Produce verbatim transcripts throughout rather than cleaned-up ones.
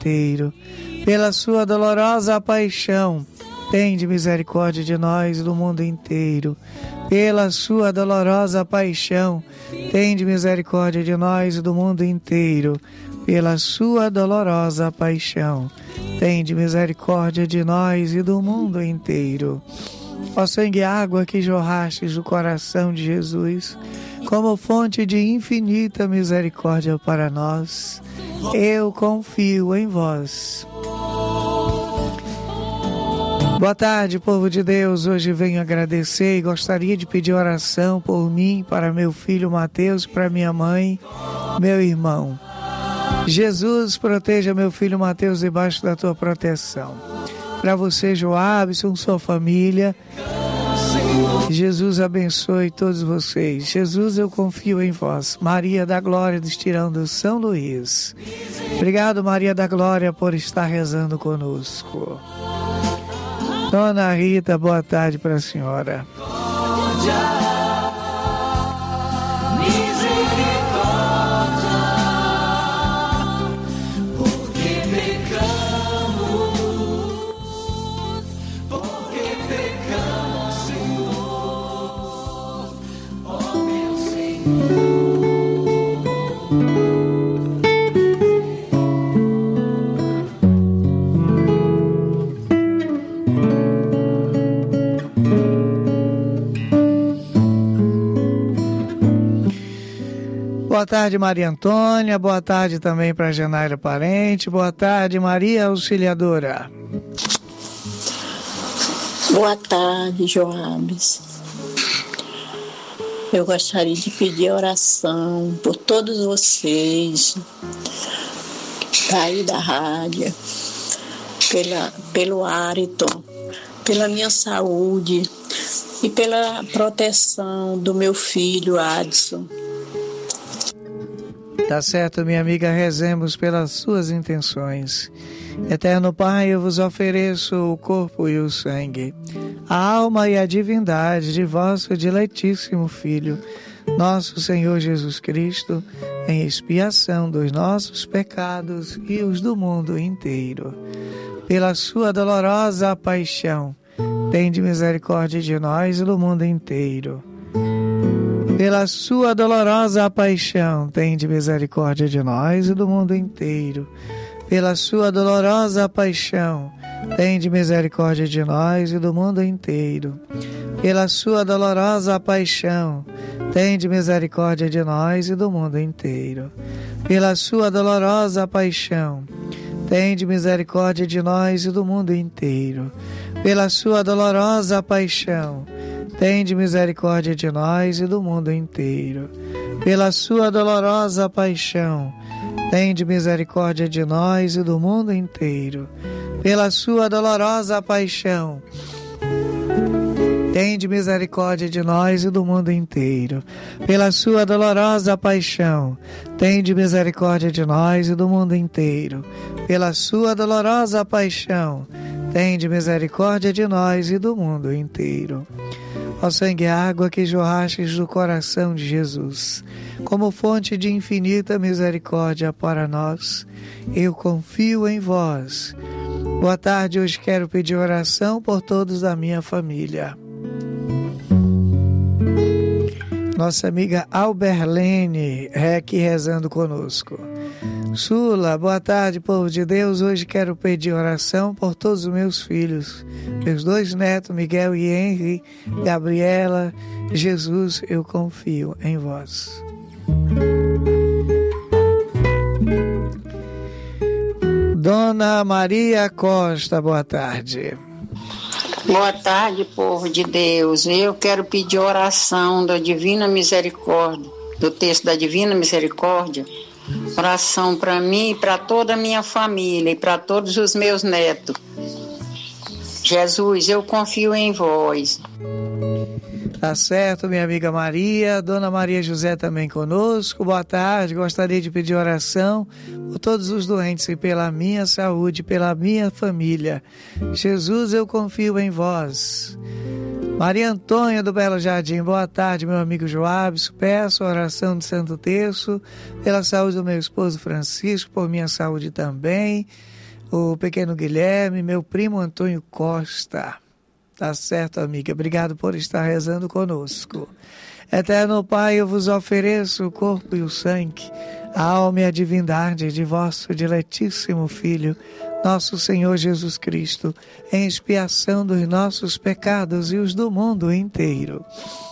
inteiro. Pela sua dolorosa paixão, tende misericórdia de nós e do mundo inteiro. Pela sua dolorosa paixão, tende misericórdia de nós e do mundo inteiro. Pela sua dolorosa paixão, tende misericórdia de nós e do mundo inteiro. Ó sangue e água que jorrastes do coração de Jesus, como fonte de infinita misericórdia para nós, eu confio em vós. Boa tarde, povo de Deus. Hoje venho agradecer e gostaria de pedir oração por mim, para meu filho Mateus, para minha mãe, meu irmão. Jesus, proteja meu filho Mateus debaixo da tua proteção. Para você, Joabson, sua família, Jesus abençoe todos vocês. Jesus, eu confio em vós. Maria da Glória dos Tirão do São Luís. Obrigado, Maria da Glória, por estar rezando conosco. Dona Rita, boa tarde para a senhora. Boa tarde, Maria Antônia. Boa tarde também para Janaíra Parente. Boa tarde, Maria Auxiliadora. Boa tarde, Joabes. Eu gostaria de pedir oração por todos vocês, daí da rádio, pela, pelo Ariton, pela minha saúde e pela proteção do meu filho Adson. Tá certo, minha amiga, rezemos pelas suas intenções. Eterno Pai, eu vos ofereço o corpo e o sangue, a alma e a divindade de vosso diletíssimo Filho, nosso Senhor Jesus Cristo, em expiação dos nossos pecados e os do mundo inteiro. Pela sua dolorosa paixão, tende misericórdia de nós e do mundo inteiro. Pela sua dolorosa paixão, tende misericórdia de nós e do mundo inteiro. Pela sua dolorosa paixão, tende misericórdia de nós e do mundo inteiro. Pela sua dolorosa paixão, tende misericórdia de nós e do mundo inteiro. Pela sua dolorosa paixão, tende misericórdia de nós e do mundo inteiro. Pela sua dolorosa paixão, tende misericórdia de nós e do mundo inteiro. Pela sua dolorosa paixão, tende misericórdia de nós e do mundo inteiro. Pela sua dolorosa paixão, tende misericórdia de nós e do mundo inteiro. Pela sua dolorosa paixão, tende misericórdia de nós e do mundo inteiro. Pela sua dolorosa paixão, tende misericórdia de nós e do mundo inteiro. Ó sangue e água que jorrastes do coração de Jesus, como fonte de infinita misericórdia para nós, eu confio em vós. Boa tarde, hoje quero pedir oração por todos da minha família. Nossa amiga Alberlene é aqui rezando conosco. Sula, boa tarde, povo de Deus. Hoje quero pedir oração por todos os meus filhos, meus dois netos, Miguel e Henry, Gabriela. Jesus, eu confio em vós. Dona Maria Costa, boa tarde. Boa tarde, povo de Deus. Eu quero pedir oração da Divina Misericórdia, do texto da Divina Misericórdia. Oração para mim e para toda a minha família e para todos os meus netos. Jesus, eu confio em vós. Tá certo, minha amiga Maria. Dona Maria José também conosco. Boa tarde. Gostaria de pedir oração por todos os doentes e pela minha saúde, pela minha família. Jesus, eu confio em vós. Maria Antônia do Belo Jardim, boa tarde, meu amigo Joabes. Peço a oração do Santo Terço pela saúde do meu esposo Francisco, por minha saúde também. o pequeno Guilherme, meu primo Antônio Costa. Tá certo, amiga. Obrigado por estar rezando conosco. Eterno Pai, eu vos ofereço o corpo e o sangue, a alma e a divindade de vosso diletíssimo Filho, nosso Senhor Jesus Cristo, em expiação dos nossos pecados e os do mundo inteiro.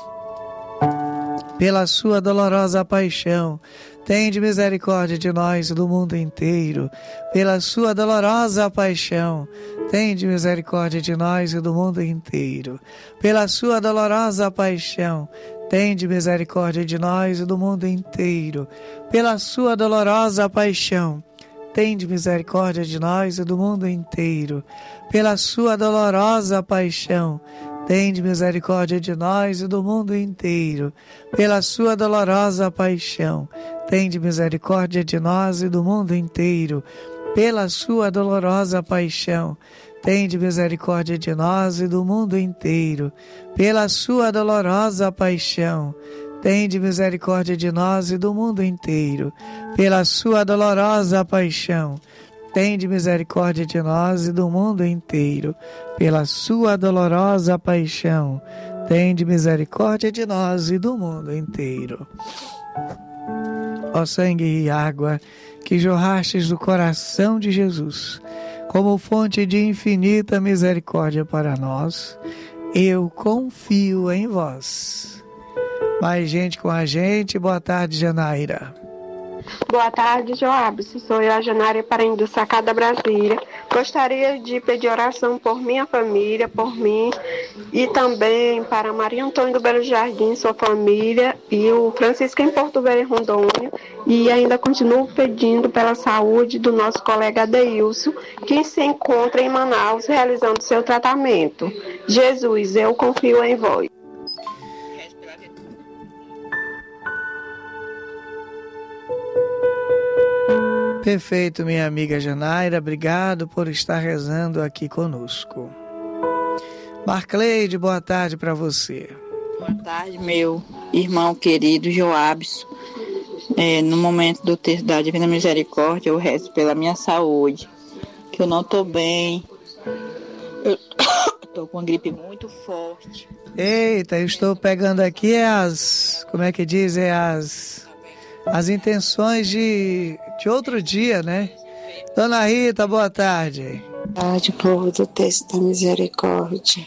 Pela sua dolorosa paixão, tende misericórdia de nós e do mundo inteiro. Pela sua dolorosa paixão, tende misericórdia de nós e do mundo inteiro. Pela sua dolorosa paixão, tende misericórdia de nós e do mundo inteiro. Pela sua dolorosa paixão, tende misericórdia de nós e do mundo inteiro. Pela sua dolorosa paixão, tende misericórdia de nós e do mundo inteiro. Pela sua dolorosa paixão, tende misericórdia de nós e do mundo inteiro. Pela sua dolorosa paixão, tende misericórdia de nós e do mundo inteiro. Pela sua dolorosa paixão, tende misericórdia de nós e do mundo inteiro. Pela sua dolorosa paixão, tende misericórdia de nós e do mundo inteiro. Pela sua dolorosa paixão, tende misericórdia de nós e do mundo inteiro. Ó sangue e água que jorrastes do coração de Jesus, como fonte de infinita misericórdia para nós, eu confio em vós. Mais gente com a gente. Boa tarde, Janaíra. Boa tarde, Joab. Sou eu, a Janaíra Parente do Sacada, Brasília. Gostaria de pedir oração por minha família, por mim, e também para Maria Antônia do Belo Jardim, sua família, e o Francisco em Porto Velho, Rondônia. E ainda continuo pedindo pela saúde do nosso colega Adeilson, que se encontra em Manaus realizando seu tratamento. Jesus, eu confio em vós. Perfeito, minha amiga Janaíra, obrigado por estar rezando aqui conosco. Marcleide, boa tarde para você. Boa tarde, meu irmão querido Joabson. É, no momento do texto da Divina Misericórdia, eu rezo pela minha saúde, que eu não estou bem, eu estou com uma gripe muito forte. Eita, eu estou pegando aqui as, como é que diz, é as... as intenções de, de outro dia, né? Dona Rita, boa tarde. Boa tarde, povo do Texto da Misericórdia.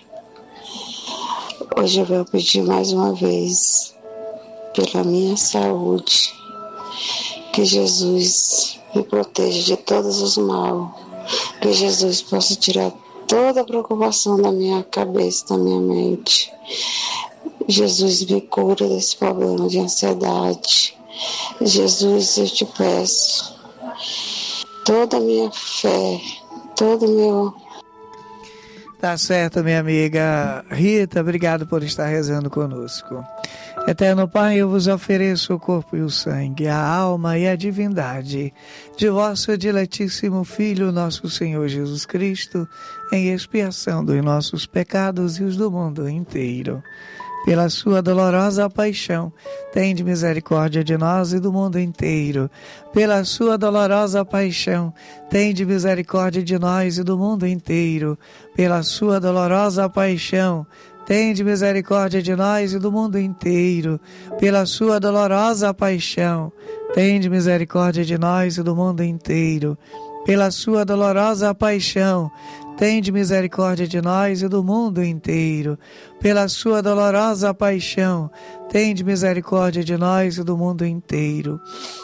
Hoje eu vou pedir mais uma vez pela minha saúde, que Jesus me proteja de todos os males, que Jesus possa tirar toda a preocupação da minha cabeça, da minha mente. Jesus me cura desse problema de ansiedade. Jesus, eu te peço toda a minha fé, todo o meu... Tá certo, minha amiga Rita, obrigado por estar rezando conosco. Eterno Pai, eu vos ofereço o corpo e o sangue, a alma e a divindade de vosso diletíssimo Filho, nosso Senhor Jesus Cristo, em expiação dos nossos pecados e os do mundo inteiro. Pela sua dolorosa paixão, tende misericórdia de nós e do mundo inteiro. Pela sua dolorosa paixão, tende misericórdia de nós e do mundo inteiro. Pela sua dolorosa paixão, tende misericórdia de nós e do mundo inteiro. Pela sua dolorosa paixão, tende misericórdia de nós e do mundo inteiro. Pela sua dolorosa paixão, tende misericórdia de nós e do mundo inteiro. Pela sua dolorosa paixão, tende misericórdia de nós e do mundo inteiro.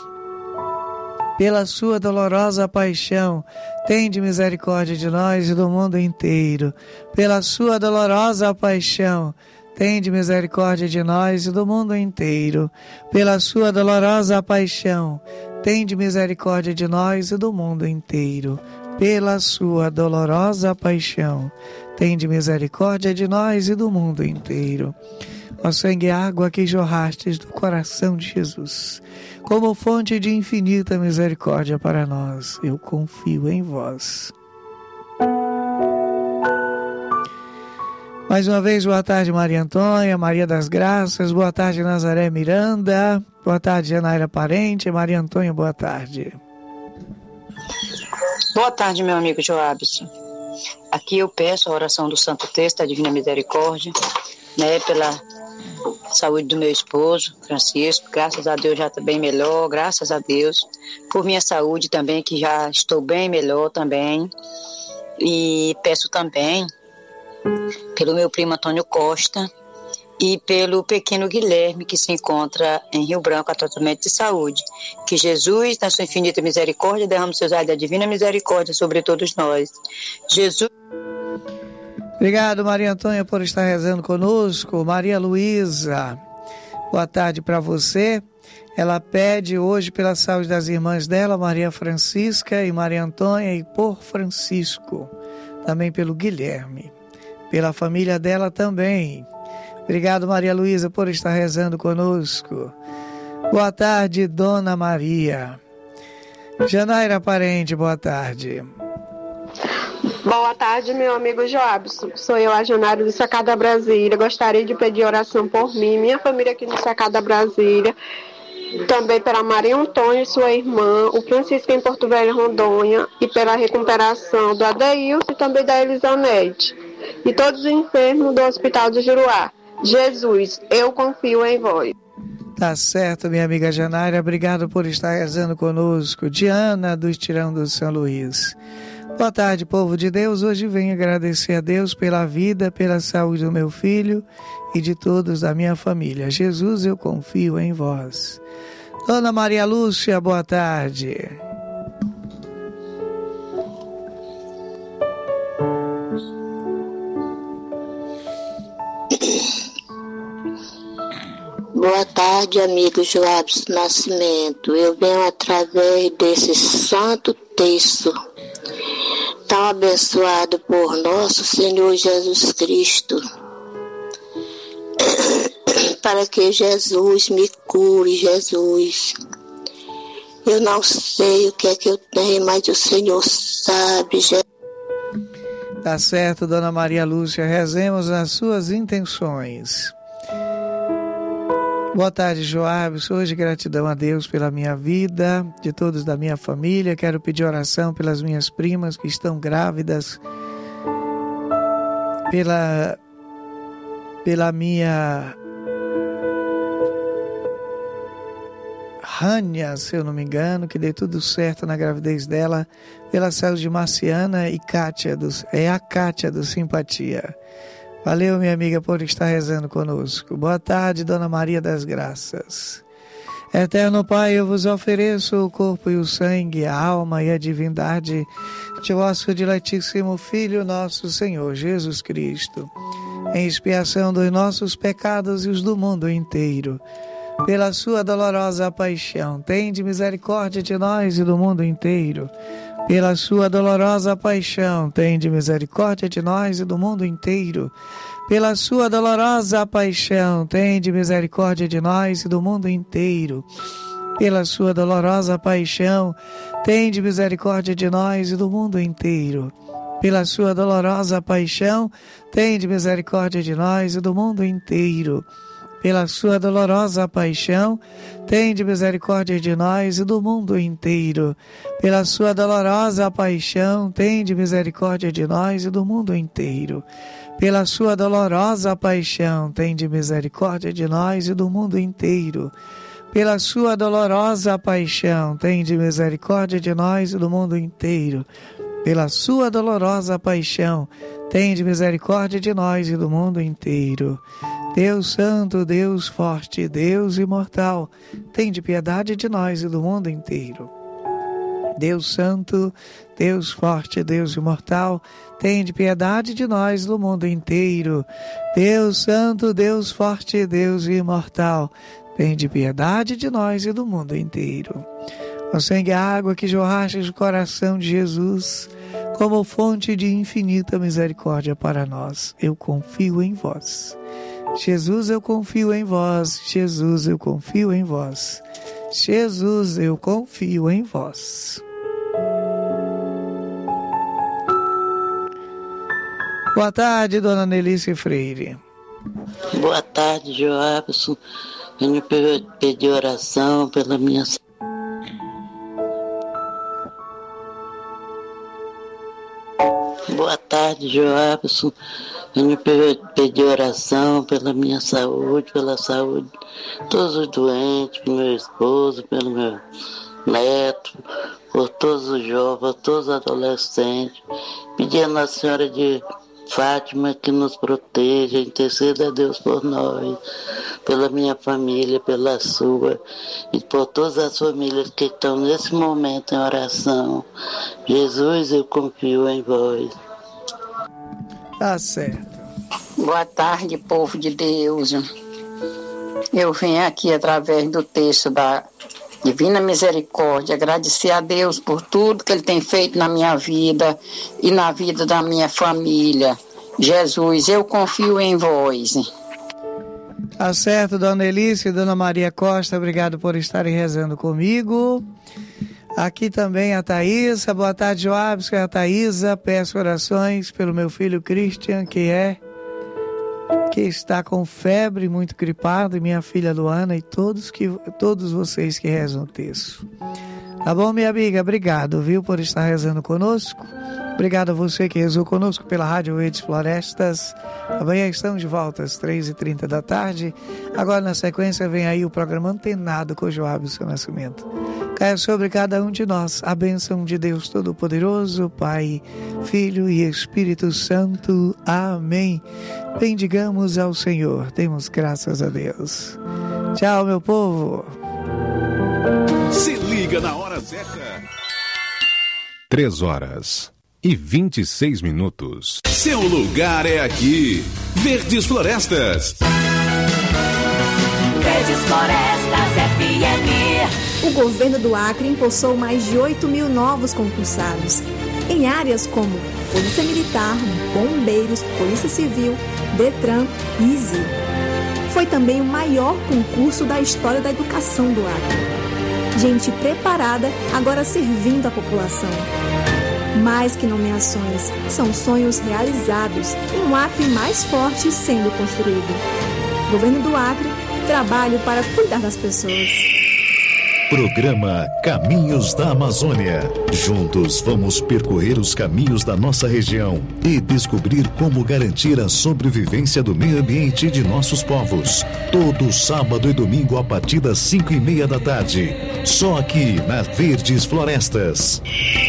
Pela sua dolorosa paixão, tende misericórdia de nós e do mundo inteiro. Pela sua dolorosa paixão, tende misericórdia de nós e do mundo inteiro. Pela sua dolorosa paixão, tende misericórdia de nós e do mundo inteiro. Pela sua dolorosa paixão, tende misericórdia de nós e do mundo inteiro. Ó sangue e água que jorrastes do coração de Jesus, como fonte de infinita misericórdia para nós, eu confio em vós. Mais uma vez, boa tarde, Maria Antônia, Maria das Graças, boa tarde, Nazaré Miranda, boa tarde, Janaíra Parente, Maria Antônia, boa tarde. Boa tarde, meu amigo Joabson. Aqui eu peço a oração do Santo Texto da Divina Misericórdia, né, pela saúde do meu esposo, Francisco. Graças a Deus já está bem melhor, graças a Deus. Por minha saúde também, que já estou bem melhor também. E peço também pelo meu primo Antônio Costa e pelo pequeno Guilherme, que se encontra em Rio Branco a tratamento de saúde. Que Jesus, na sua infinita misericórdia, derrame seus olhos da divina misericórdia sobre todos nós. Jesus. Obrigado, Maria Antônia, por estar rezando conosco. Maria Luísa, boa tarde para você. Ela pede hoje pela saúde das irmãs dela, Maria Francisca e Maria Antônia, e por Francisco, também pelo Guilherme, pela família dela também. Obrigado, Maria Luísa, por estar rezando conosco. Boa tarde, Dona Maria. Janaíra Parente, boa tarde. Boa tarde, meu amigo Joabson. Sou eu, a Janário do Sacada Brasília. Gostaria de pedir oração por mim, minha família aqui no Sacada Brasília. Também pela Maria Antônia e sua irmã, o Francisco em Porto Velho, Rondônia, e pela recuperação do Adeilson e também da Elisanete. E todos os enfermos do Hospital de Juruá. Jesus, eu confio em vós. Tá certo, minha amiga Janária. Obrigado por estar rezando conosco. Diana, do Estirão do São Luís. Boa tarde, povo de Deus. Hoje venho agradecer a Deus pela vida, pela saúde do meu filho e de todos da minha família. Jesus, eu confio em vós. Dona Maria Lúcia, boa tarde. Boa tarde, amigo Joabson Nascimento. Eu venho através desse santo texto tão abençoado por nosso Senhor Jesus Cristo, para que Jesus me cure, Jesus. Eu não sei o que é que eu tenho, mas o Senhor sabe, Jesus. Tá certo, Dona Maria Lúcia. Rezemos as suas intenções. Boa tarde, Joabson. Hoje, gratidão a Deus pela minha vida, de todos da minha família. Quero pedir oração pelas minhas primas que estão grávidas, pela, pela minha Rania, se eu não me engano, que dê tudo certo na gravidez dela, pela saúde de Marciana e Kátia, do, é a Kátia do Simpatia. Valeu, minha amiga, por estar rezando conosco. Boa tarde, Dona Maria das Graças. Eterno Pai, eu vos ofereço o corpo e o sangue, a alma e a divindade de vosso diletíssimo Filho, nosso Senhor Jesus Cristo, em expiação dos nossos pecados e os do mundo inteiro. Pela sua dolorosa paixão, tende misericórdia de nós e do mundo inteiro. Pela sua dolorosa paixão, tende misericórdia de nós e do mundo inteiro. Pela sua dolorosa paixão, tende misericórdia de nós e do mundo inteiro. Pela sua dolorosa paixão, tende misericórdia de nós e do mundo inteiro. Pela sua dolorosa paixão, tende misericórdia de nós e do mundo inteiro. Pela sua dolorosa paixão, tende misericórdia de nós e do mundo inteiro. Pela sua dolorosa paixão, tende misericórdia de nós e do mundo inteiro. Pela sua dolorosa paixão, tende misericórdia de nós e do mundo inteiro. Pela sua dolorosa paixão, tende misericórdia de nós e do mundo inteiro. Pela sua dolorosa paixão, tende misericórdia de nós e do mundo inteiro. Deus Santo, Deus Forte, Deus Imortal, tende piedade de nós e do mundo inteiro. Deus Santo, Deus Forte, Deus Imortal, tende piedade de nós e do mundo inteiro. Deus Santo, Deus Forte, Deus Imortal, tende piedade de nós e do mundo inteiro. Ó sangue e água que jorrastes do coração de Jesus, como fonte de infinita misericórdia para nós, eu confio em vós. Jesus, eu confio em vós. Jesus, eu confio em vós. Jesus, eu confio em vós. Boa tarde, Dona Nelícia Freire. Boa tarde, Joabson. Venho pedir oração pela minha Boa tarde, Joabson. Venho pedir oração pela minha saúde, pela saúde de todos os doentes, pelo meu esposo, pelo meu neto, por todos os jovens, por todos os adolescentes. Pedindo à Senhora de Fátima que nos proteja, interceda a Deus por nós, pela minha família, pela sua e por todas as famílias que estão nesse momento em oração. Jesus, eu confio em vós. Tá certo. Boa tarde, povo de Deus. Eu venho aqui através do texto da Divina Misericórdia agradecer a Deus por tudo que Ele tem feito na minha vida e na vida da minha família. Jesus, eu confio em vós. Tá certo, Dona Elícia e Dona Maria Costa, obrigado por estarem rezando comigo. Aqui também a Thaísa, boa tarde, Joabson, é a Thaísa, peço orações pelo meu filho Christian, que é, que está com febre, muito gripado, e minha filha Luana e todos, que, todos vocês que rezam o texto. Tá bom, minha amiga? Obrigado, viu, por estar rezando conosco. Obrigado a você que rezou conosco pela Rádio Verdes Florestas. Amanhã estamos de volta às três e trinta da tarde. Agora, na sequência, vem aí o programa Antenado com o Joabson Nascimento. Caia sobre cada um de nós a bênção de Deus Todo-Poderoso, Pai, Filho e Espírito Santo. Amém. Bendigamos ao Senhor. Demos graças a Deus. Tchau, meu povo. Se liga na hora certa. Três horas e vinte e seis minutos. Seu lugar é aqui. Verdes Florestas. Verdes Florestas F M. O governo do Acre impulsou mais de oito mil novos concursados em áreas como Polícia Militar, Bombeiros, Polícia Civil, Detran e I S I. Foi também o maior concurso da história da educação do Acre. Gente preparada, agora servindo a população. Mais que nomeações, são sonhos realizados e um Acre mais forte sendo construído. Governo do Acre, trabalho para cuidar das pessoas. Programa Caminhos da Amazônia. Juntos vamos percorrer os caminhos da nossa região e descobrir como garantir a sobrevivência do meio ambiente e de nossos povos. Todo sábado e domingo a partir das cinco e meia da tarde. Só aqui na Verdes Florestas.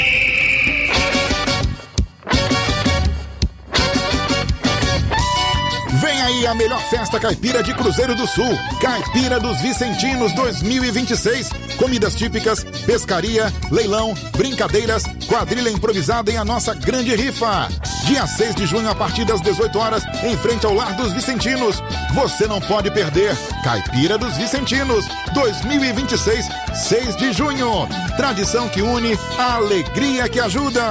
A melhor festa caipira de Cruzeiro do Sul, Caipira dos Vicentinos dois mil e vinte e seis. Comidas típicas, pescaria, leilão, brincadeiras, quadrilha improvisada em a nossa grande rifa. Dia seis de junho a partir das dezoito horas, em frente ao Lar dos Vicentinos. Você não pode perder. Caipira dos Vicentinos dois mil e vinte e seis, seis de junho. Tradição que une, a alegria que ajuda.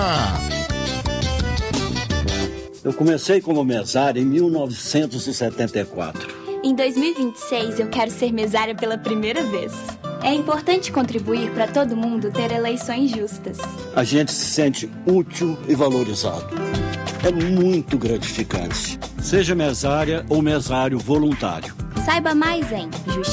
Eu comecei como mesário em mil novecentos e setenta e quatro. Em dois mil e vinte e seis, eu quero ser mesária pela primeira vez. É importante contribuir para todo mundo ter eleições justas. A gente se sente útil e valorizado. É muito gratificante. Seja mesária ou mesário voluntário. Saiba mais em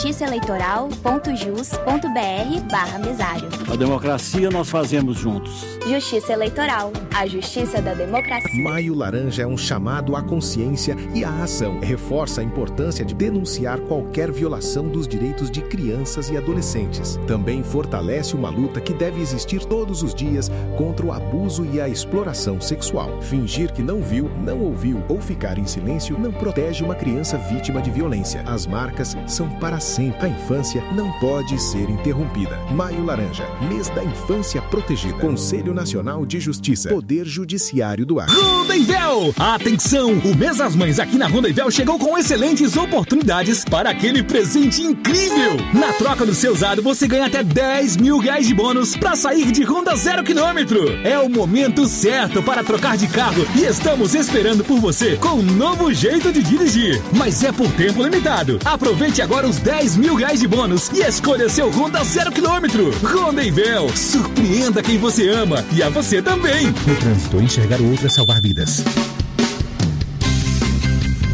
justiçaeleitoral.jus.br barra mesário. A democracia nós fazemos juntos. Justiça Eleitoral, a justiça da democracia. Maio Laranja é um chamado à consciência e à ação. Reforça a importância de denunciar qualquer violação dos direitos de crianças e adolescentes. Também fortalece uma luta que deve existir todos os dias contra o abuso e a exploração sexual. Fingir que não viu, não ouviu ou ficar em silêncio não protege uma criança vítima de violência. As marcas são para sempre. A infância não pode ser interrompida. Maio Laranja, mês da infância protegida. Conselho Nacional de Justiça. Poder Judiciário do Acre. Rondevel! Atenção! O mês das mães aqui na Rondevel chegou com excelentes oportunidades para aquele presente incrível! Na troca do seu usado, você ganha até dez mil reais de bônus para sair de Honda zero quilômetro. É o momento certo para trocar de carro e estamos esperando por você com um novo jeito de dirigir. Mas é por tempo limitado. Aproveite agora os dez mil reais de bônus e escolha seu Honda zero quilômetro. Rondevel, surpreenda quem você ama e a você também. No trânsito, enxergar o outro é salvar vidas.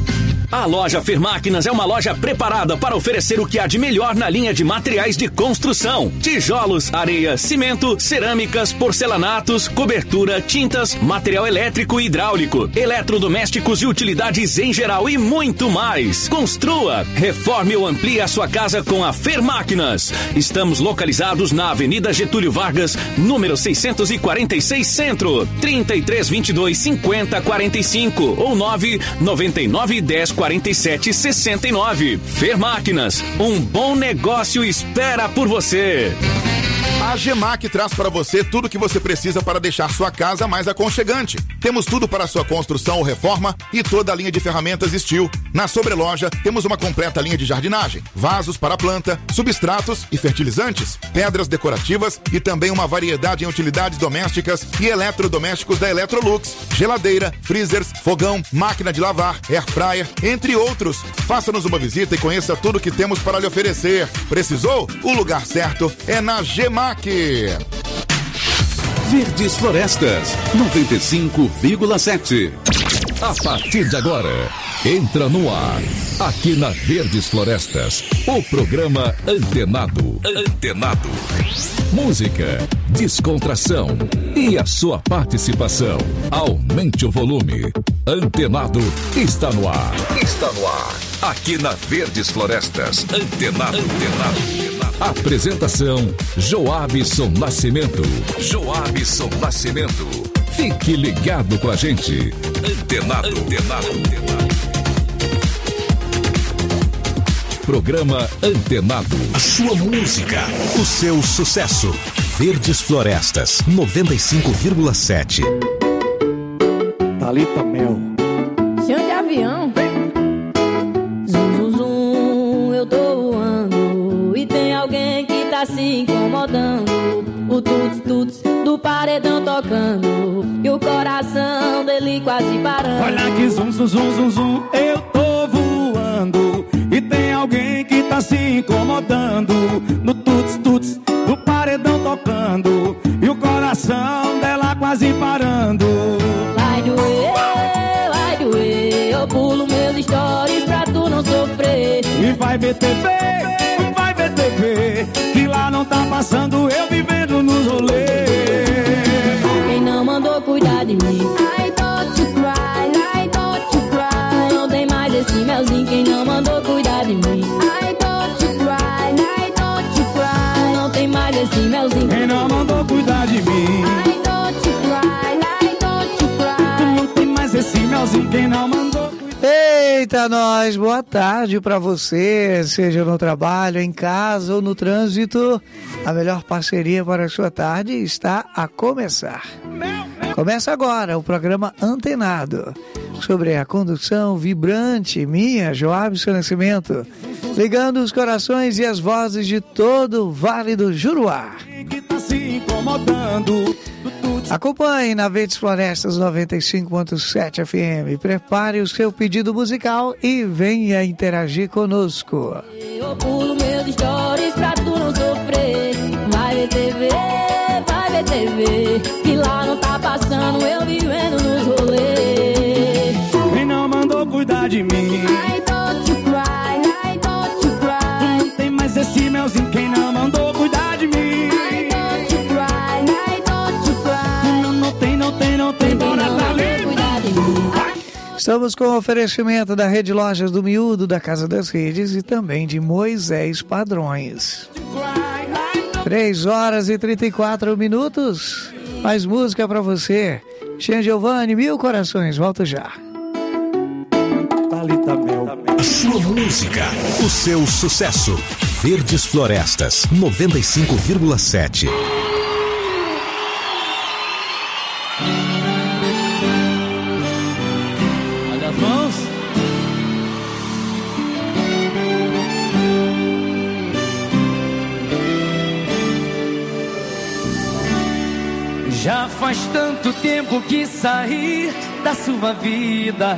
A loja Fermáquinas é uma loja preparada para oferecer o que há de melhor na linha de materiais de construção: tijolos, areia, cimento, cerâmicas, porcelanatos, cobertura, tintas, material elétrico e hidráulico, eletrodomésticos e utilidades em geral e muito mais. Construa, reforme ou amplie a sua casa com a Fermáquinas. Estamos localizados na Avenida Getúlio Vargas, número seiscentos e quarenta e seis Centro, trinta e três, vinte e dois, cinquenta, quarenta e cinco ou nove nove nove, dez, quarenta e sete, sessenta e nove. Fermáquinas, um bom negócio espera por você. A Gemac traz para você tudo o que você precisa para deixar sua casa mais aconchegante. Temos tudo para sua construção ou reforma e toda a linha de ferramentas Steel. Na sobreloja, temos uma completa linha de jardinagem, vasos para planta, substratos e fertilizantes, pedras decorativas e também uma variedade em utilidades domésticas e eletrodomésticos da Electrolux, geladeira, freezers, fogão, máquina de lavar, air fryer, entre outros. Faça-nos uma visita e conheça tudo que temos para lhe oferecer. Precisou? O lugar certo é na Gemac. Verdes Florestas, noventa e cinco vírgula sete. A partir de agora, entra no ar, aqui na Verdes Florestas, o programa Antenado. Antenado. Música, descontração e a sua participação. Aumente o volume. Antenado está no ar. Está no ar. Aqui na Verdes Florestas. Antenado. Antenado. Apresentação: Joabson Nascimento. Joabson Nascimento. Fique ligado com a gente. Antenado. Antenado. Antenado. Programa Antenado. A sua música, o seu sucesso. Verdes Florestas, noventa e cinco vírgula sete. Thalita Mel. Chão de avião. Zum, zum, zum, eu tô voando. E tem alguém que tá se incomodando. O tuts, tuts do paredão tocando. E o coração dele quase parando. Olha que zum, zum, zum, zum, zum, eu tô voando. E tem alguém que tá se incomodando. No tuts, tuts do paredão tocando. E o coração dela quase parando. Vai doer, vai doer. Eu pulo meus stories pra tu não sofrer. E vai ver T V, vai ver T V. Que lá não tá passando eu vivendo nos rolês. Quem não mandou cuidar de mim? I don't you cry, I don't you cry. Não tem mais esse melzinho. Quem não mandou cuidar de mim? I don't you cry, I don't you cry. Não tem mais esse melzinho. Quem não mandou cuidar de mim? I don't you cry, I don't you cry. Não tem mais esse melzinho. Quem não mandou. Eita, nós, boa tarde pra você, seja no trabalho, em casa ou no trânsito. A melhor parceria para a sua tarde está a começar. Começa agora o programa Antenado, sobre a condução vibrante minha, Joabson Nascimento, ligando os corações e as vozes de todo o Vale do Juruá. Acompanhe na Verdes Florestas noventa e cinco ponto sete F M. Prepare o seu pedido musical e venha interagir conosco. Eu pulo meus stories pra tu não sofrer. Vai ver T V, vai ver T V. Que lá não tá passando eu vivendo nos rolês. Quem não mandou cuidar de mim? I don't you cry, I don't you cry. Não tem mais esse melzinho. Quem não mandou cuidar de mim? Estamos com o oferecimento da Rede Lojas do Miúdo, da Casa das Redes e também de Moisés Padrões. três horas e trinta e quatro minutos. Mais música pra você. Xan Giovanni, Mil Corações. Volto já. A sua música, o seu sucesso. Verdes Florestas, noventa e cinco vírgula sete. Já faz tanto tempo que saí da sua vida.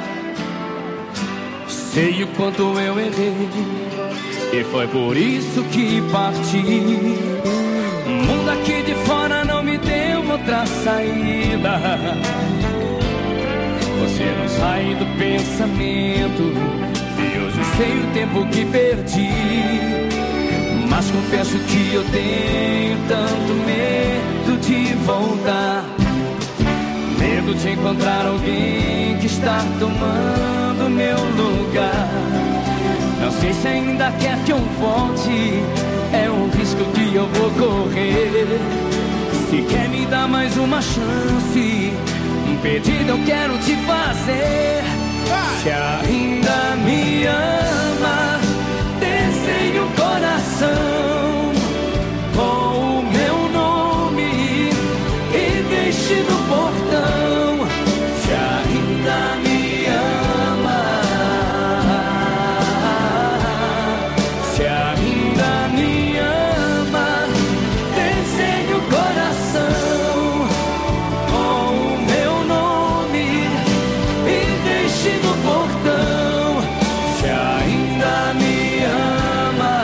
Sei o quanto eu errei e foi por isso que parti. O mundo aqui de fora não me deu outra saída. Você não sai do pensamento e hoje sei o tempo que perdi. Mas confesso que eu tenho tanto medo de voltar. Medo de encontrar alguém que está tomando meu lugar. Não sei se ainda quer que eu volte, é um risco que eu vou correr. Se quer me dar mais uma chance, um pedido eu quero te fazer. Se ainda me ama, desenhe um coração com o meu nome e deixe no portão. Se ainda me ama, se ainda me ama, desenhe o coração com o meu nome e deixe no portão. Se ainda me ama.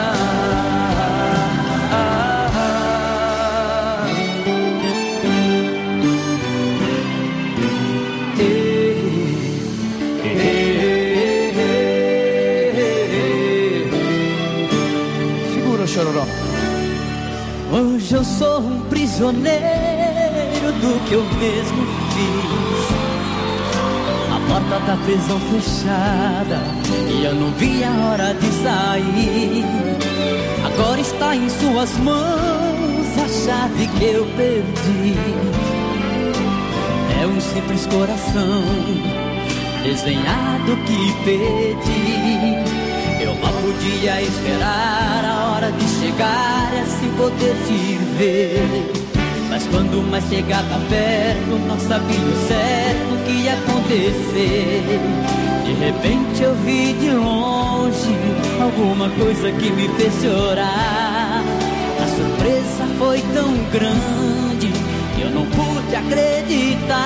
Segura o chororó. Hoje eu sou um prisioneiro do que eu mesmo fiz. A porta da prisão fechada e eu não vi a hora de sair. Agora está em suas mãos a chave que eu perdi. É um simples coração desenhado que pedi. Eu mal podia esperar a hora de chegar e assim poder te ver. Mas quando mais chegava perto, não sabia o certo o que ia acontecer. De repente eu vi de longe alguma coisa que me fez chorar. A surpresa foi tão grande que eu não pude acreditar.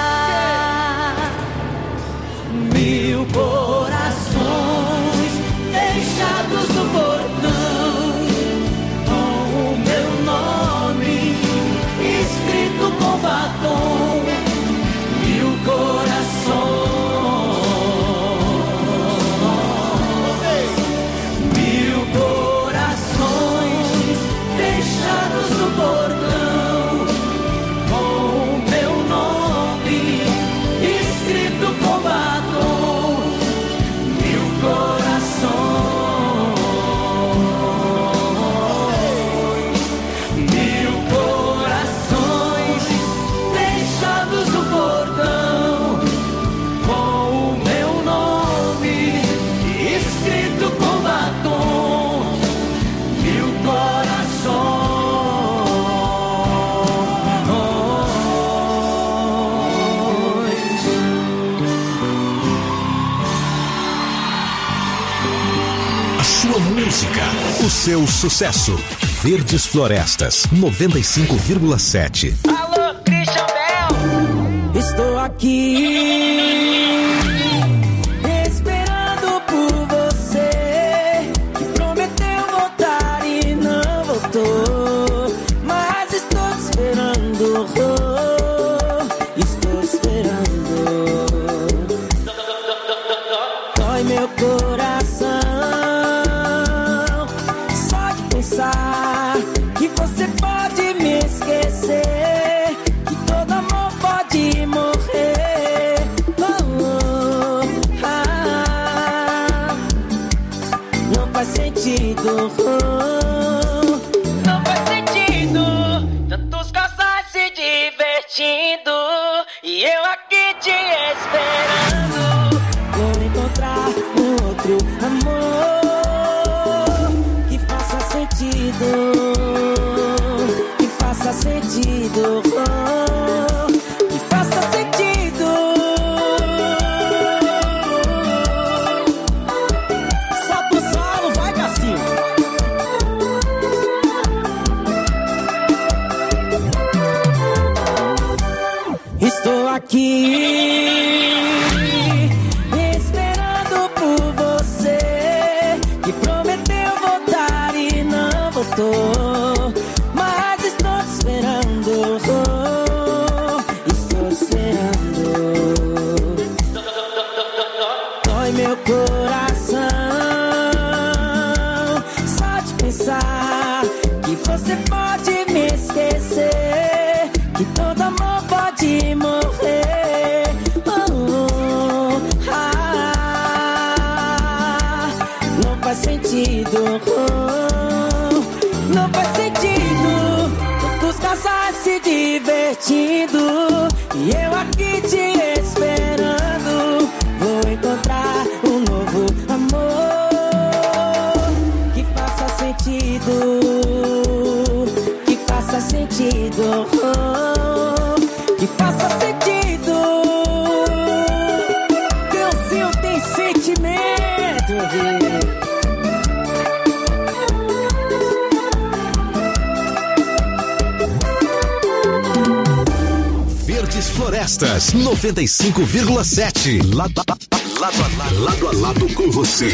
Mil corações deixados no portão, com o meu nome escrito com batom. Mil corações, mil corações deixados no portão, com o meu nome escrito com batom. Mil corações, mil corações deixados no portão, com o meu nome escrito com batom. Mil corações. A sua música, o seu sucesso. Verdes Florestas, noventa e cinco vírgula sete. Alô, Christian Bell! Estou aqui esperando por você, que prometeu voltar e não voltou. Mas estou te esperando, oh, estou esperando. Dói meu coração só de pensar que você pode me esquecer, que todo amor pode morrer. Oh, oh, ah, não faz sentido. Oh, não faz sentido. Tantos casais se divertindo e eu aqui te esperando. Vou encontrar um outro amor que faça sentido, que faça sentido, oh, que faça sentido. Solta o solo, vai, Cassinho. Estou aqui esperando por você, que prometeu voltar e não voltou. Mas estou te esperando, oh, estou te esperando. sentido, oh, não faz sentido. Todos casais se divertindo e eu aqui te esperando. Vou encontrar um novo amor que faça sentido, que faça sentido, oh, que faça sentido. Canção tem sentimento. Verdes Florestas noventa e cinco vírgula sete. Lado, lado, lado, lado a lado com você.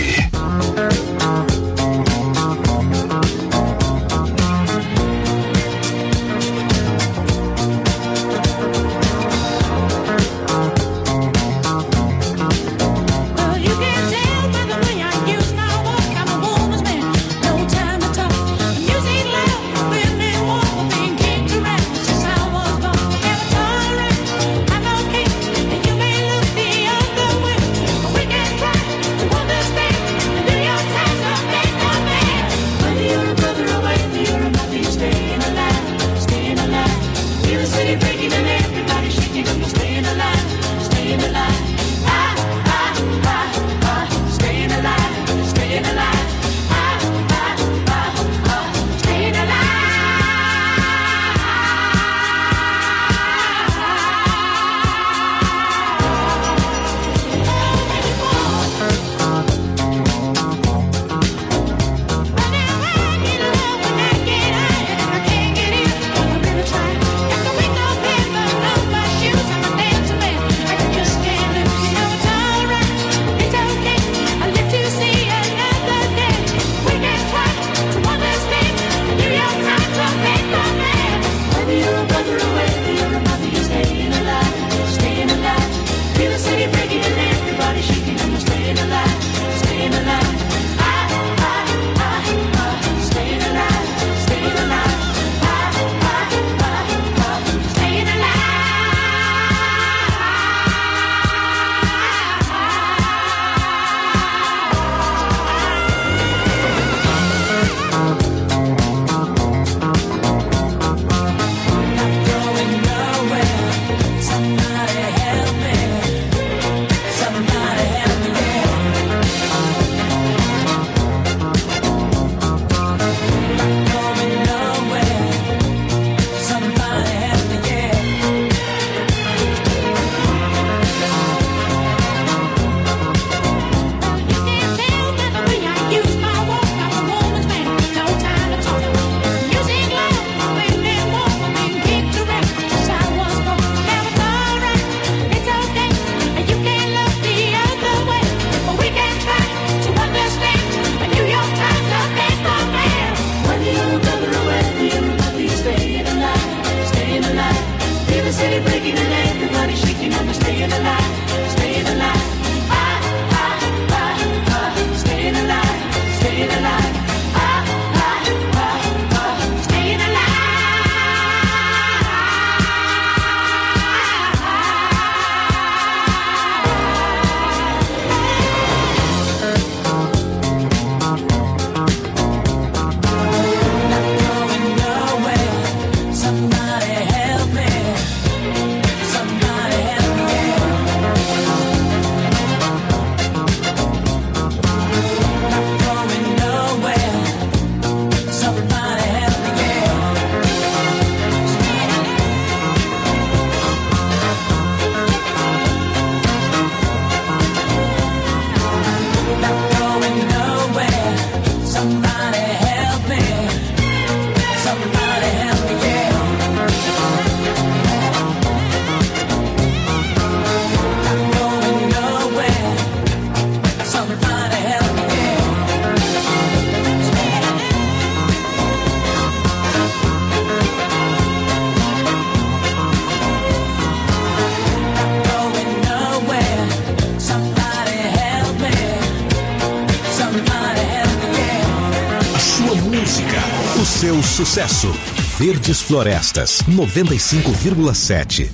Seu sucesso. Verdes Florestas noventa e cinco vírgula sete.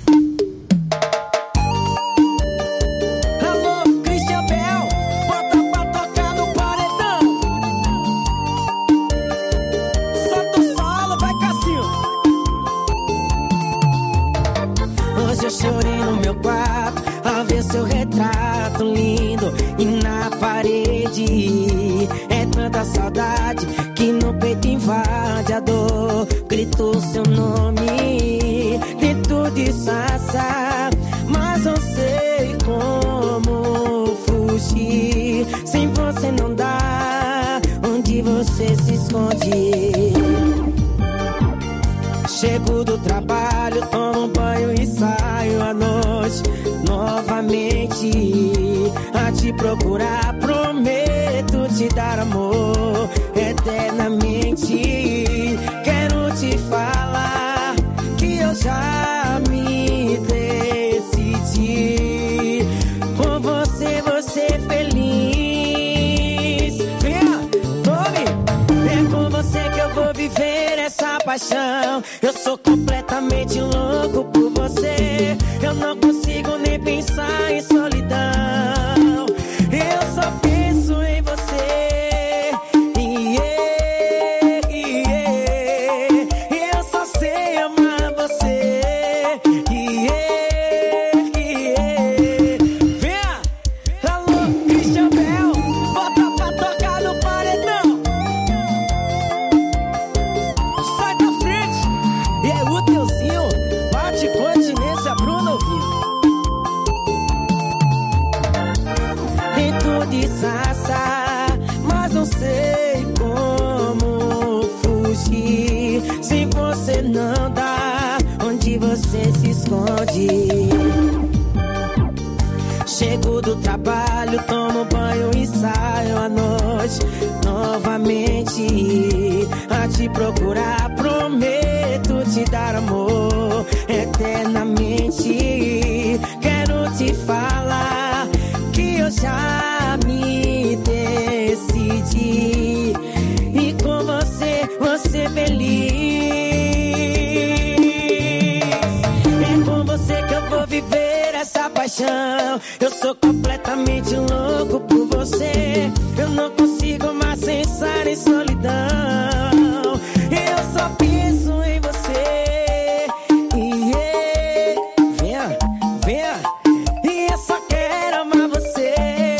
Alô, Christian Bell, bota pra tocar no paredão. grito seu nome, tento disfarçar, mas não sei como fugir. Sem você não dá, onde você se esconde? Chego do trabalho, tomo um banho e saio à noite novamente a te procurar. Prometo te dar amor eternamente. Quero te falar que eu já me decidi. Com você, você feliz. Venha, tome. É com você que eu vou viver essa paixão. Eu sou completamente louco por você. Eu não consigo nem pensar em solidão. Eu só penso em você. Yeah, yeah. Eu só sei amar você. Yeah, yeah. Venha, alô, Christian Bell, bota pra tocar no paredão. Sai da frente. E é o teuzinho, bate continência, Bruno Vivo. Tento disfarçar, mas não sei como fugir. Sem você não dá, onde você se esconde? Chego do trabalho, tomo banho e saio à noite novamente a te procurar. Prometo te dar amor eternamente. Quero te falar que eu já me decidi. E com você, você feliz. É com você que eu vou viver essa paixão. Eu sou completamente louco por você. Eu não consigo mais pensar em solidão. Eu só penso em você. Yeah. Venha, venha. E eu só quero amar você.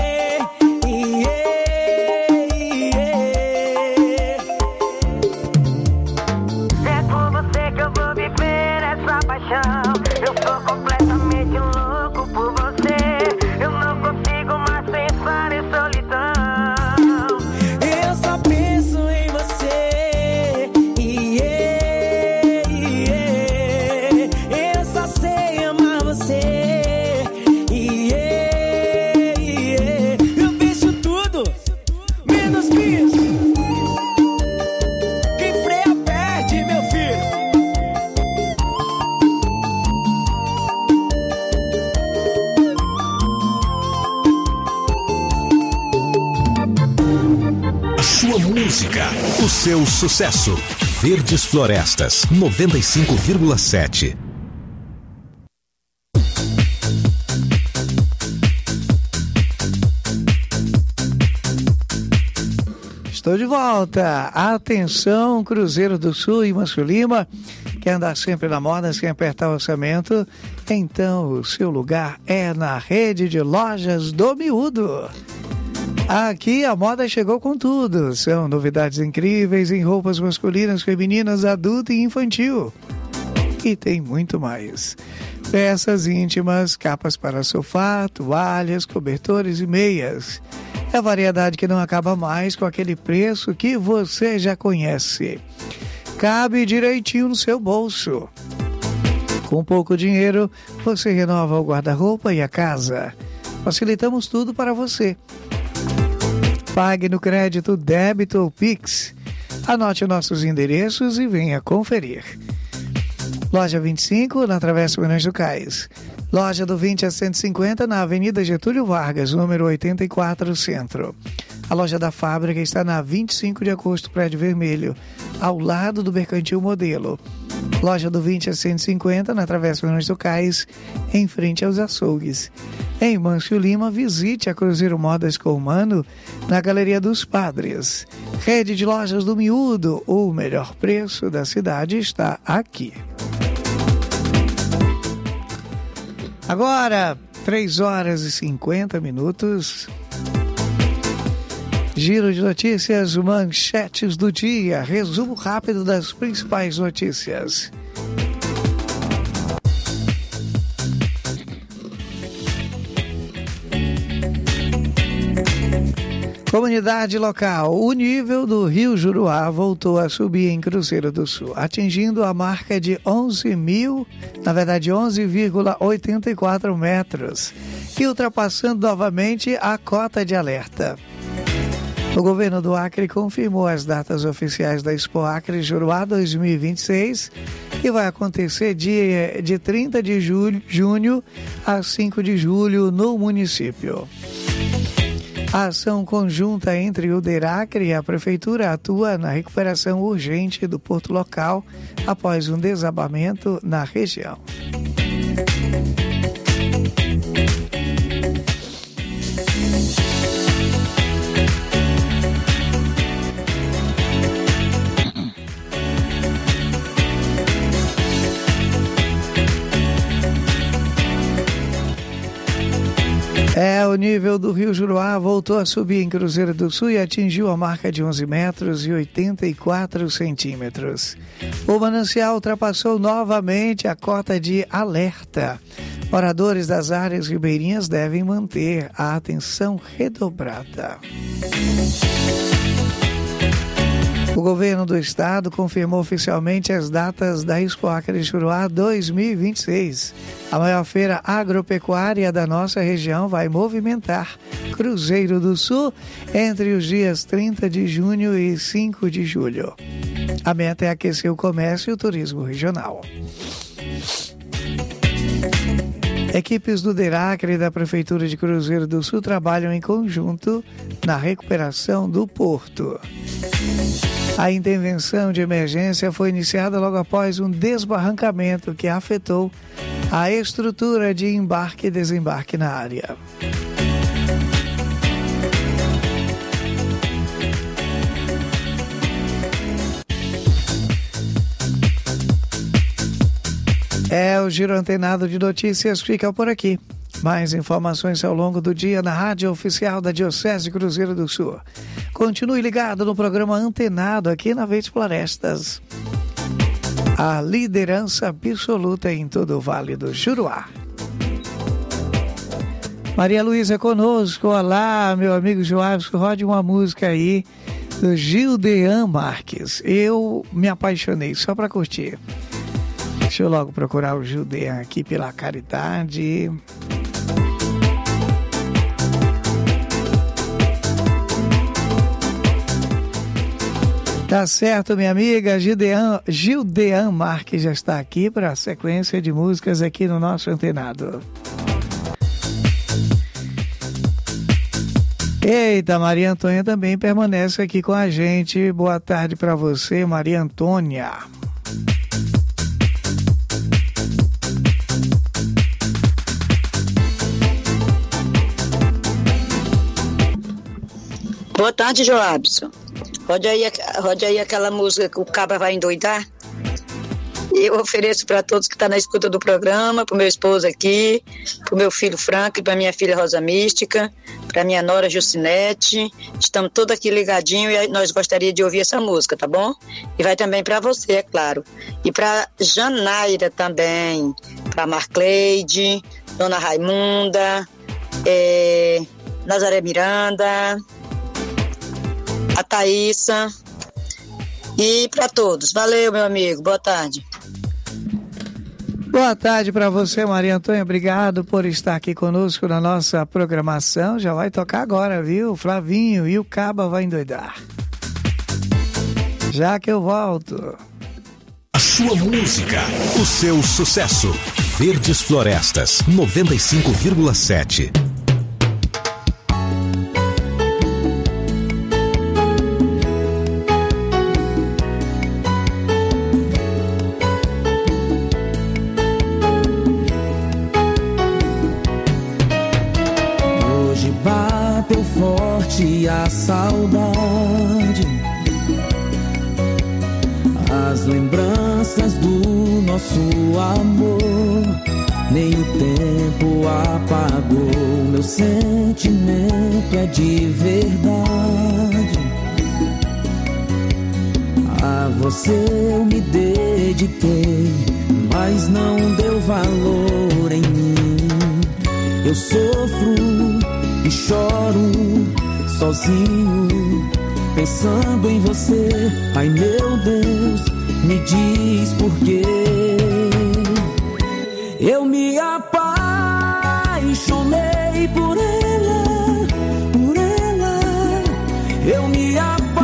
Yeah, yeah. É com você que eu vou viver essa paixão. Eu sou completamente louco por você. Eu não consigo mais pensar em solidão. Eu só penso em você. Yeah, yeah. Eu só sei amar você. Yeah, yeah. Eu vejo tudo, menos bicho. Quem freia perde, meu filho. A sua música, o seu sucesso. Verdes Florestas, noventa e cinco vírgula sete. Estou de volta. Atenção, Cruzeiro do Sul e Mâncio Lima. Quer andar sempre na moda sem apertar o orçamento? Então o seu lugar é na rede de lojas do Miúdo. Aqui a moda chegou com tudo. São novidades incríveis em roupas masculinas, femininas, adulto e infantil. E tem muito mais. Peças íntimas, capas para sofá, toalhas, cobertores e meias. É a variedade que não acaba mais com aquele preço que você já conhece. Cabe direitinho no seu bolso. Com pouco dinheiro, você renova o guarda-roupa e a casa. Facilitamos tudo para você. Pague no crédito, débito ou Pix. Anote nossos endereços e venha conferir. Loja vinte e cinco, na Travessa Minas do Cais. Loja do vinte a cento e cinquenta, na Avenida Getúlio Vargas, número oitenta e quatro, Centro. A loja da fábrica está na vinte e cinco de agosto, Prédio Vermelho, ao lado do Mercantil Modelo. Loja do vinte a cento e cinquenta, na Travessa Minas do Cais, em frente aos açougues. Em Mâncio Lima, visite a Cruzeiro Modas com o Mano, na Galeria dos Padres. Rede de lojas do Miúdo, o melhor preço da cidade está aqui. Agora, três horas e cinquenta minutos. Giro de notícias, manchetes do dia, resumo rápido das principais notícias. Comunidade local, o nível do Rio Juruá voltou a subir em Cruzeiro do Sul, atingindo a marca de onze mil, na verdade onze vírgula oitenta e quatro metros, e ultrapassando novamente a cota de alerta. O governo do Acre confirmou as datas oficiais da Expo Acre Juruá dois mil e vinte e seis, que vai acontecer de, de trinta de julho, junho a cinco de julho no município. A ação conjunta entre o DERACRE e a Prefeitura atua na recuperação urgente do porto local após um desabamento na região. É, o nível do Rio Juruá voltou a subir em Cruzeiro do Sul e atingiu a marca de onze metros e oitenta e quatro centímetros. O manancial ultrapassou novamente a cota de alerta. Moradores das áreas ribeirinhas devem manter a atenção redobrada. O governo do estado confirmou oficialmente as datas da Expo Acre Juruá dois mil e vinte e seis. A maior feira agropecuária da nossa região vai movimentar Cruzeiro do Sul entre os dias trinta de junho e cinco de julho. A meta é aquecer o comércio e o turismo regional. Equipes do DERACRE e da Prefeitura de Cruzeiro do Sul trabalham em conjunto na recuperação do porto. A intervenção de emergência foi iniciada logo após um desbarrancamento que afetou a estrutura de embarque e desembarque na área. É, o Giro Antenado de Notícias fica por aqui. Mais informações ao longo do dia na rádio oficial da Diocese de Cruzeiro do Sul. Continue ligado no programa Antenado aqui na Verde Florestas. A liderança absoluta em todo o Vale do Juruá. Maria Luísa conosco. Olá, meu amigo Joabsco. Rode uma música aí do Gildean Marques. Eu me apaixonei só para curtir. Deixa eu logo procurar o Gildean aqui pela caridade. Tá certo, minha amiga. Gildean, Gildean Marques já está aqui para a sequência de músicas aqui no nosso Antenado. Eita, Maria Antônia também permanece aqui com a gente. Boa tarde para você, Maria Antônia. Boa tarde, Joabson. Rode aí, rode aí aquela música que o Caba vai endoidar. E eu ofereço para todos que estão tá na escuta do programa, para o meu esposo aqui, para o meu filho Frank, para minha filha Rosa Mística, para minha nora Jucinete. Estamos todos aqui ligadinhos e nós gostaríamos de ouvir essa música, tá bom? E vai também para você, é claro. E para Janaira também, para Marcleide, Dona Raimunda, é, Nazaré Miranda, a Thaísa e para todos. Valeu, meu amigo. Boa tarde. Boa tarde para você, Maria Antônia. Obrigado por estar aqui conosco na nossa programação. Já vai tocar agora, viu? Flavinho e o Caba vai endoidar. Já que eu volto. A sua música, o seu sucesso. Verdes Florestas, noventa e cinco vírgula sete. Forte a saudade, as lembranças do nosso amor, nem o tempo apagou meu sentimento é de verdade. A você eu me dediquei, mas não deu valor em mim. Eu sofro e choro sozinho, pensando em você. Ai meu Deus, me diz por quê. Eu me apaixonei por ela, por ela. Eu me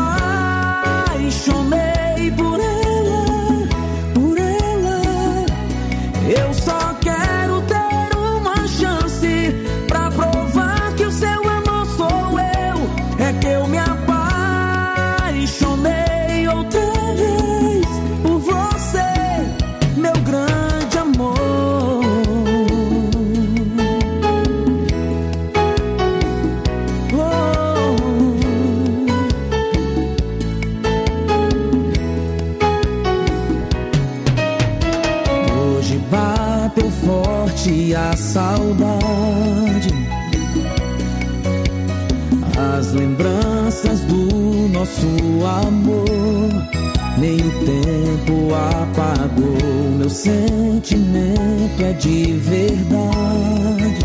apaixonei por ela, por ela. Eu só quero ter uma chance pra provar que o seu amor sou eu. É que eu me apaixonei outra vez por você, meu grande amor. Hoje bateu forte a saudade, as lembranças do nosso amor. Nem o tempo apagou, meu sentimento é de verdade.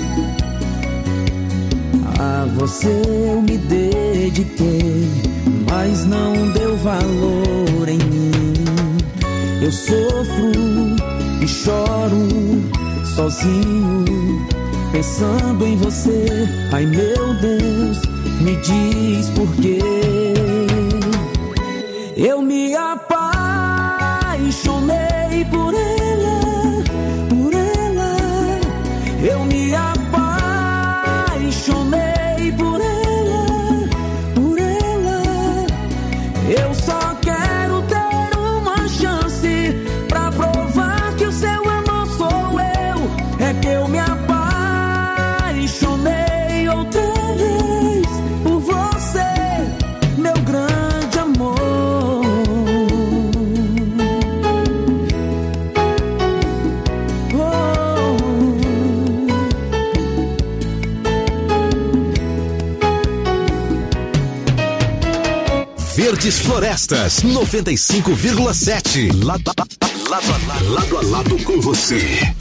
A você eu me dediquei, mas não deu valor em mim. Eu sofro e choro sozinho, pensando em você. Ai meu Deus, me diz por quê. Eu me apaixonei por ela, por ela. Eu me apaixonei por ela, por ela. Eu só quero ter uma chance pra provar que o seu amor sou eu. É que eu me apaixonei outra vez por você, meu grande amor. Verdes Florestas, noventa e cinco vírgula sete. Lado, lado, lado, lado a lado com você.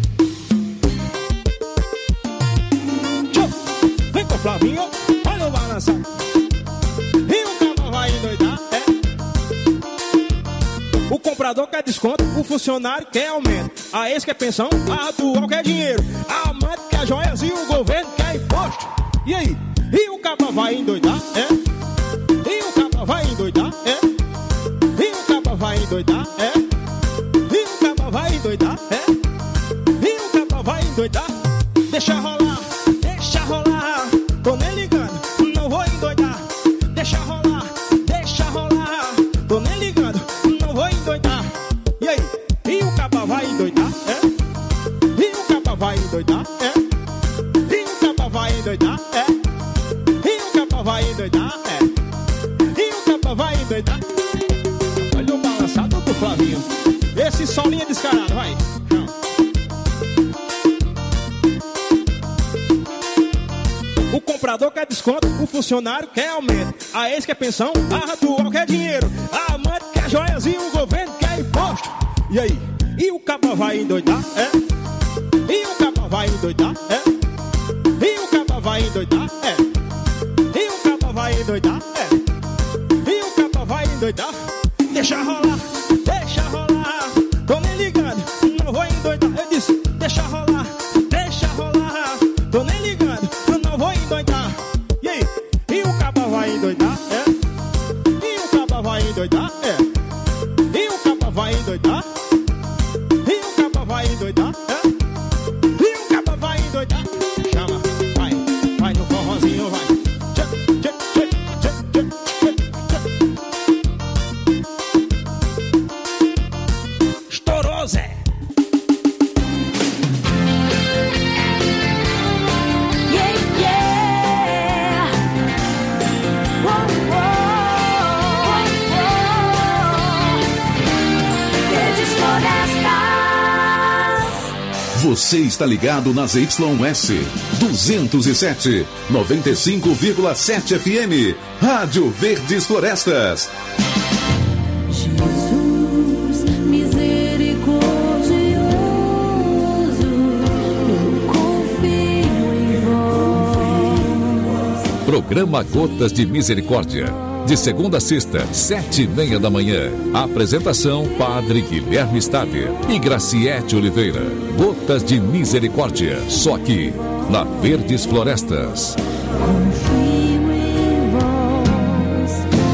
Vem com o Flavinho, olha o balançar. E o cabo vai endoidar, é. O comprador quer desconto, o funcionário quer aumento. A ex quer pensão, a atual quer dinheiro. A amante quer joias e o governo quer imposto. E aí? E o cabo vai endoidar, é. E o cabo vai endoidar, é. E o cabo vai endoidar, é. E o cabo vai endoidar, é. E o cabo vai endoidar. Deixa rolar, deixa rolar. Tô nem ligando, não vou endoidar. Deixa rolar, deixa rolar. Tô nem ligando, não vou endoidar. E aí? E o cabo vai endoidar, é. E o cabo vai endoidar, é. E o cabo vai endoidar, é. E o cabo vai endoidar, é. Vai endoidar. Olha o balançado do Flavinho. Esse solinho descarado, vai. O comprador quer desconto, o funcionário quer aumento. A ex quer pensão, a atual quer dinheiro. A amante quer joias e o governo quer imposto. E aí? E o cabo vai endoidar, é? E o cabo vai endoidar, é? E o cabo vai endoidar, é? E o cabo vai endoidar, é? Vai endoidar, deixa rolar, deixa rolar. Tô nem ligando, não vou endoidar. Eu disse, deixa rolar, deixa rolar. Tô nem ligando, não vou endoidar. E aí? E o cabo vai endoidar, é? E o cabo vai endoidar, é? E o cabo vai endoidar? E o cabo vai endoidar, é? E o cabo vai endoidar? Chama, vai, vai no forrozinho, vai. Tchê, tchê, tchê, tchê, tchê, tchê. Você está ligado nas Y S duzentos e sete, noventa e cinco vírgula sete F M, Rádio Verdes Florestas. Jesus, misericordioso, eu confio em vós. Programa Gotas de Misericórdia. De segunda a sexta, sete e meia da manhã. Apresentação: Padre Guilherme Stader e Graciete Oliveira. Gotas de Misericórdia, só aqui, na Verdes Florestas. Confio em vós,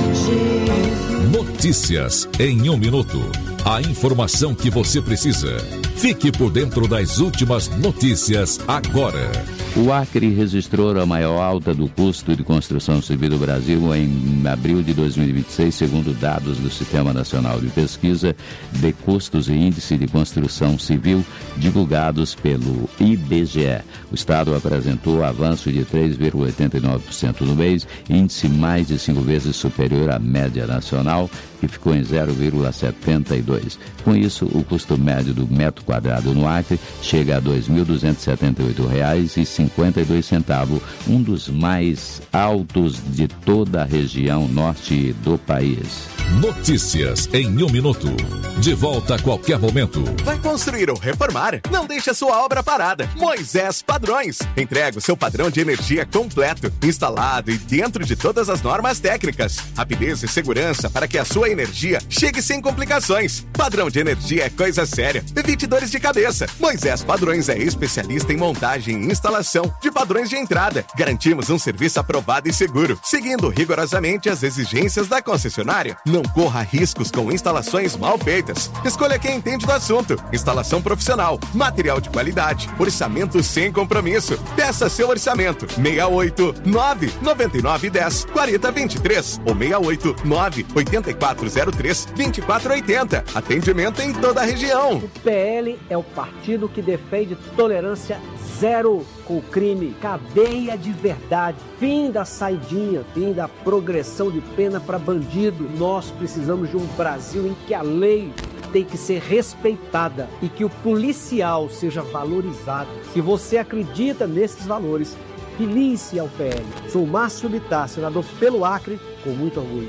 Jesus. Notícias em um minuto. A informação que você precisa. Fique por dentro das últimas notícias agora. O Acre registrou a maior alta do custo de construção civil do Brasil em abril de dois mil e vinte e seis, segundo dados do Sistema Nacional de Pesquisa de Custos e Índice de Construção Civil divulgados pelo I B G E. O Estado apresentou avanço de três vírgula oitenta e nove por cento no mês, índice mais de cinco vezes superior à média nacional, que ficou em zero vírgula setenta e dois. Com isso, o custo médio do metro quadrado no Acre chega a dois mil duzentos e setenta e oito reais e cinquenta e dois centavos, um dos mais altos de toda a região norte do país. Notícias em um minuto. De volta a qualquer momento. Vai construir ou reformar? Não deixe a sua obra parada. Moisés Padrões. Entrega o seu padrão de energia completo, instalado e dentro de todas as normas técnicas. Rapidez e segurança para que a sua energia chegue sem complicações. Padrão de energia é coisa séria. Evite dores de cabeça. Moisés Padrões é especialista em montagem e instalação de padrões de entrada. Garantimos um serviço aprovado e seguro, seguindo rigorosamente as exigências da concessionária. Não corra riscos com instalações mal feitas. Escolha quem entende do assunto. Instalação profissional, material de qualidade, orçamento sem compromisso. Peça seu orçamento. seis oito nove nove nove um zero quatro zero dois três ou seis oito nove oito quatro zero três dois quatro oito zero. Atendimento em toda a região. O P L é o partido que defende tolerância zero com o crime, cadeia de verdade, fim da saidinha, fim da progressão de pena para bandido. Nós precisamos de um Brasil em que a lei tem que ser respeitada e que o policial seja valorizado. Se você acredita nesses valores, filie-se ao P L. Sou Márcio Bittar, senador pelo Acre, com muito orgulho.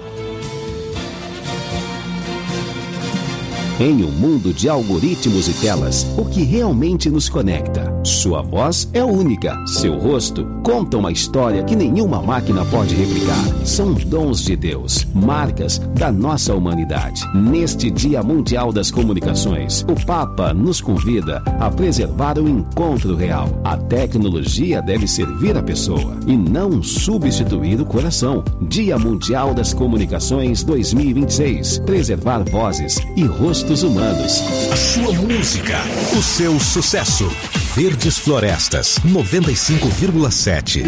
Em um mundo de algoritmos e telas, o que realmente nos conecta? Sua voz é única, seu rosto conta uma história que nenhuma máquina pode replicar. São dons de Deus, marcas da nossa humanidade. Neste Dia Mundial das Comunicações, o Papa nos convida a preservar o encontro real. A tecnologia deve servir a pessoa e não substituir o coração. Dia Mundial das Comunicações dois mil e vinte e seis. Preservar vozes e rostos humanos. A sua música, o seu sucesso. Verdes Florestas, noventa e cinco vírgula sete.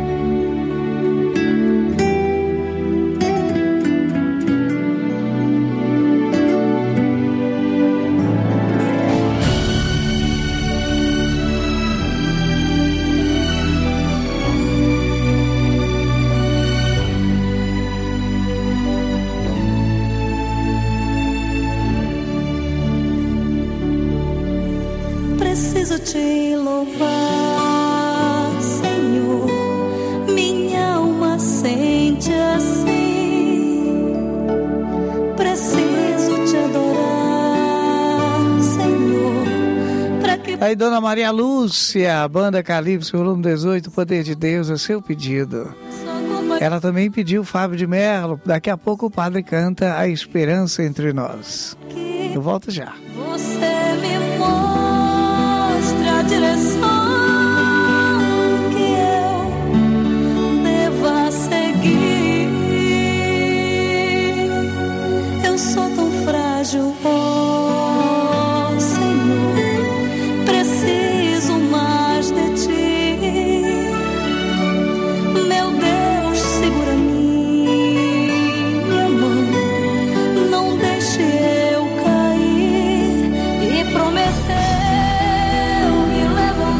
Preciso te louvar, Senhor. Minha alma sente assim. Preciso te adorar, Senhor. Pra que... Aí, Dona Maria Lúcia, Banda Calypso, volume dezoito, Poder de Deus, é seu pedido. Ela também pediu Fábio de Mello. Daqui a pouco o padre canta A Esperança Entre Nós. Eu volto já. Você me mostra a direção que eu deva seguir. Eu sou tão frágil, oh Senhor, preciso mais de ti. Meu Deus, segura minha mão, não deixe eu cair. E prometeu me levar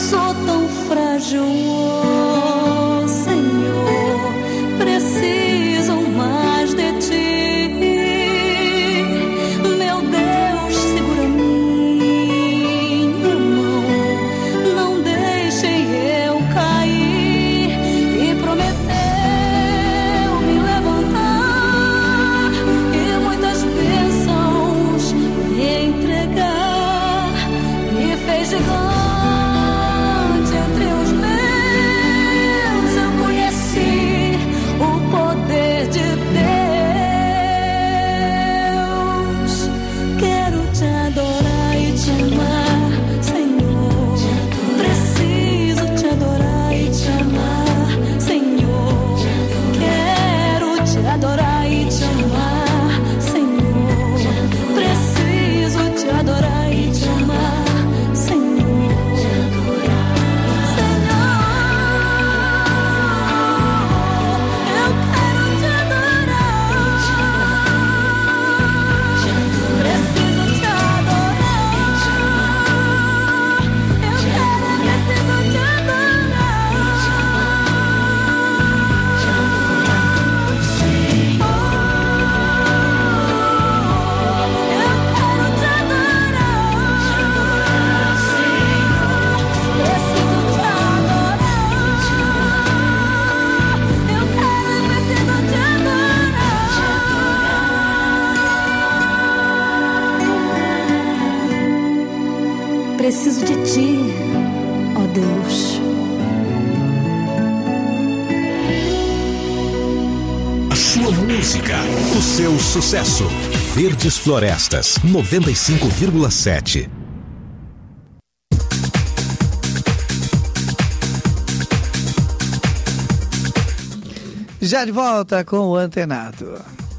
sou tão frágil, oh Senhor, preciso mais de ti. Meu Deus, segura minha mão, não deixe eu cair. E prometeu me levantar e muitas bênçãos me entregar. Me fez gigante entre os meus, eu conheci o poder de Deus. Quero te adorar e te amar, Senhor. Preciso te adorar e te amar, Senhor. Quero te adorar e te amar, Senhor. Preciso te adorar e te amar, Senhor. Preciso de ti, ó Deus. A sua música, o seu sucesso. Verdes Florestas, noventa e cinco vírgula sete. Já de volta com o Antenado.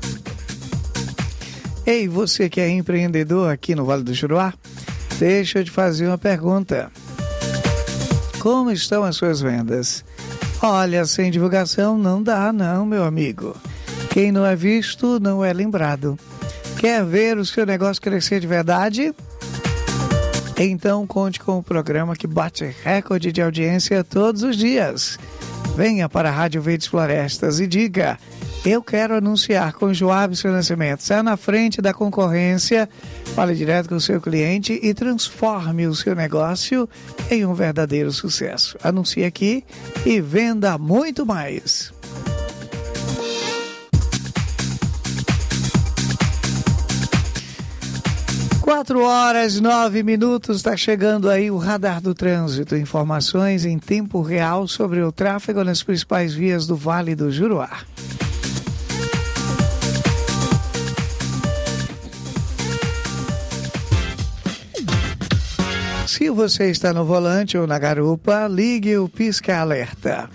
Ei, você que é empreendedor aqui no Vale do Juruá, deixa eu te fazer uma pergunta. Como estão as suas vendas? Olha, sem divulgação não dá não, meu amigo. Quem não é visto não é lembrado. Quer ver o seu negócio crescer de verdade? Então conte com o programa que bate recorde de audiência todos os dias. Venha para a Rádio Verdes Florestas e diga: eu quero anunciar com Joabson Nascimento. Saia na frente da concorrência, fale direto com o seu cliente e transforme o seu negócio em um verdadeiro sucesso. Anuncie aqui e venda muito mais. Quatro horas e nove minutos, está chegando aí o Radar do Trânsito. Informações em tempo real sobre o tráfego nas principais vias do Vale do Juruá. Se você está no volante ou na garupa, ligue o pisca-alerta.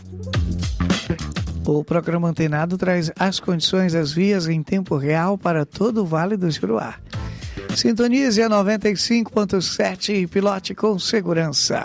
O programa Antenado traz as condições das vias em tempo real para todo o Vale do Juruá. Sintonize a noventa e cinco ponto sete e pilote com segurança.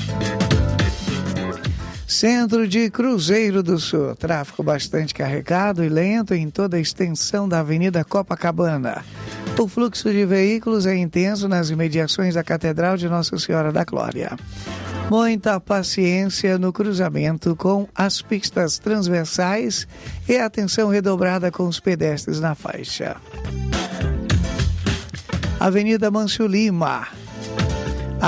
Centro de Cruzeiro do Sul. Tráfego bastante carregado e lento em toda a extensão da Avenida Copacabana. O fluxo de veículos é intenso nas imediações da Catedral de Nossa Senhora da Glória. Muita paciência no cruzamento com as pistas transversais e atenção redobrada com os pedestres na faixa. Avenida Mâncio Lima.